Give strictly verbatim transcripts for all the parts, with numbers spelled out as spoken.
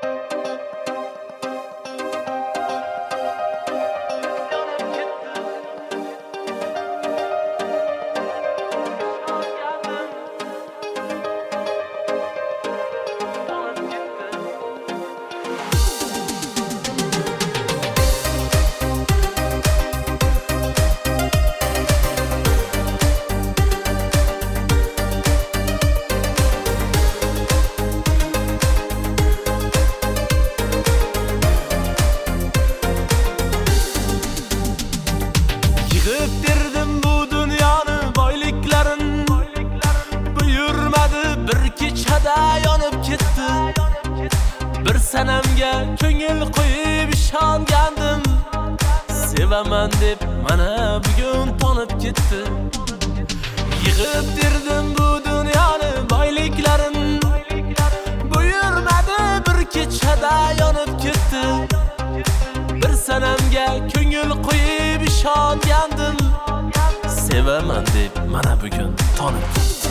Yig'ibdirdim bu dunyoni boyliklarin, buyurmadi bir kechada yonib ketdi. Bir sanamga ko'ngil qo'yib ishongandim, sevaman deb mana bugun tonib ketdi. Yig'ibdirdim bu dunyoni boyliklarin, buyurmadi bir kechada yonib ketdi. Bir sanamga ko'ngil qo'yib ishongandim, sevaman deb mana bugun tonib ketdi.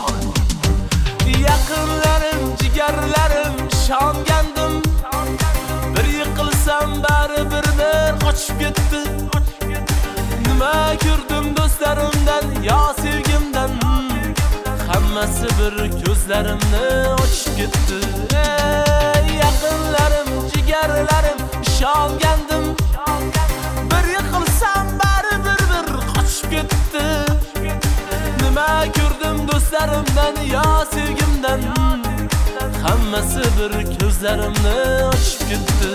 Yaqinlarim, jigarlarim ishongandim, bir yiqilsam bari bir-bir qochib ketdi. Nima ko'rdim do'stlarimdan yo sevgimdan, hammasi bir ko'zlarimni ochib ketdi. Yaqinlarim, jigarlarim ishongandim, bir yiqilsam bari bir-bir qochib ketdi. Nima ko'rdim do'stlarimdan yo sevgimdan, hammasi bir ko'zlarimni ochib ketdi.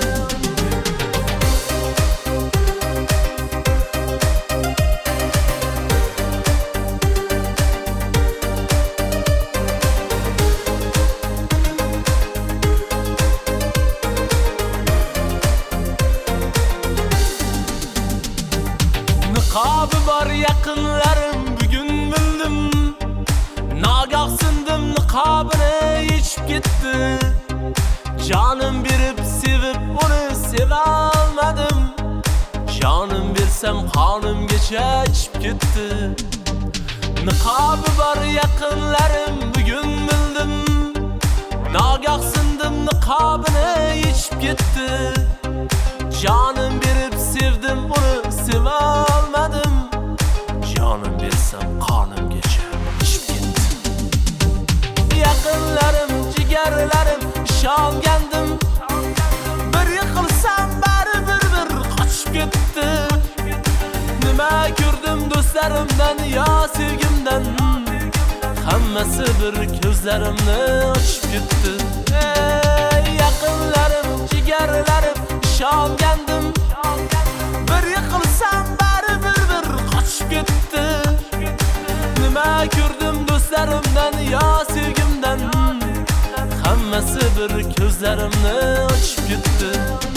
Niqobi bor yaqinlarim bugun bildim, nagah sindim niqobini yechib ketdi. Jonim berib sevib uni seva olmadim, jonim bersam qonimgacha ichib ketdi. Niqobi bor yaqinlarim bugun bildim, nagah sindim niqobini yechib ketdi. Jonim berib sevdim uni seva olmadim, jonim bersam qonimgacha ichib ketdi. Yaqinlarim, jigarlarim ishongandim, bir yiqilsam bari bir-bir qochib ketdi. Nima ko'rdim do'stlarimdan yo sevgimdan, hammasi bir ko'zlarimni ochib ketdi. Yaqinlarim, jigarlarim ishongandim, bir yiqilsam bari bir-bir qochib ketdi. Nima ko'rdim do'stlarimdan yo sevgimdan, hammasi bir ko'zlarimni ochib ketdi.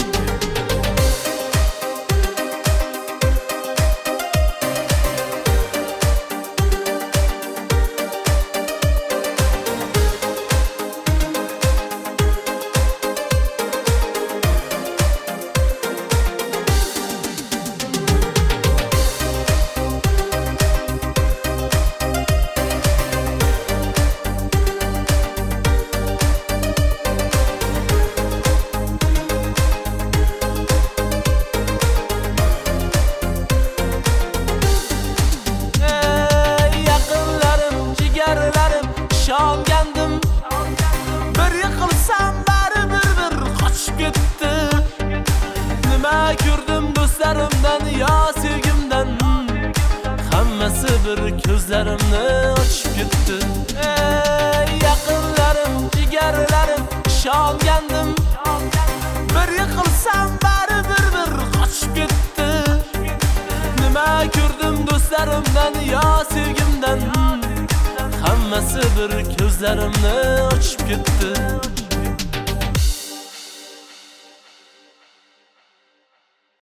Ishongandim, bir yiqilsam bari bir-bir qochib ketdi. Nima ko'rdim do'stlarimdan yo sevgimdan, hammasi bir ko'zlarimni ochib ketdi. Yaqinlarim, jigarlarim ishongandim, bir yiqilsam bari bir-bir qochib ketdi. Nima ko'rdim do'stlarimdan yo sevgimdan, hammasi bir ko'zlarimni ochib ketdi.